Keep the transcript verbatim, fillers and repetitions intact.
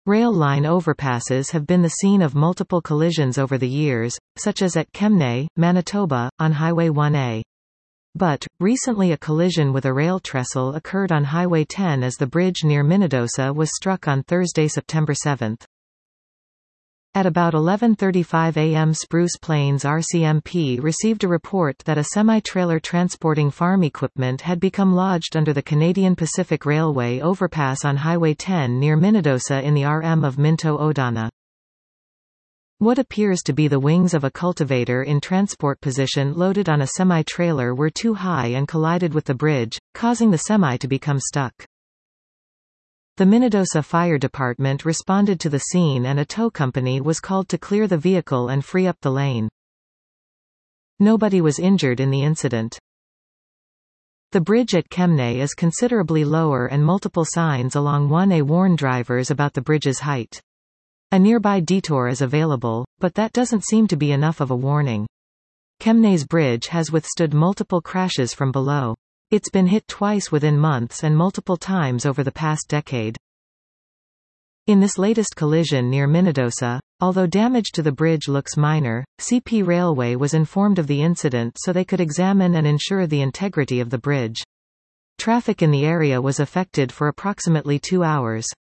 Rail line overpasses have been the scene of multiple collisions over the years, such as at Kemnay, Manitoba, on Highway one A. But, recently a collision with a rail trestle occurred on Highway ten as the bridge near Minnedosa was struck on Thursday, September seventh. At about eleven thirty-five a m Spruce Plains R C M P received a report that a semi-trailer transporting farm equipment had become lodged under the Canadian Pacific Railway overpass on Highway ten near Minnedosa in the R M of Minto Odana. What appears to be the wings of a cultivator in transport position loaded on a semi-trailer were too high and collided with the bridge, causing the semi to become stuck. The Minnedosa Fire Department responded to the scene and a tow company was called to clear the vehicle and free up the lane. Nobody was injured in the incident. The bridge at Kemnay is considerably lower and multiple signs along one A warn drivers about the bridge's height. A nearby detour is available, but that doesn't seem to be enough of a warning. Kemnay's bridge has withstood multiple crashes from below. It's been hit twice within months and multiple times over the past decade. In this latest collision near Minnedosa, although damage to the bridge looks minor, C P Railway was informed of the incident so they could examine and ensure the integrity of the bridge. Traffic in the area was affected for approximately two hours.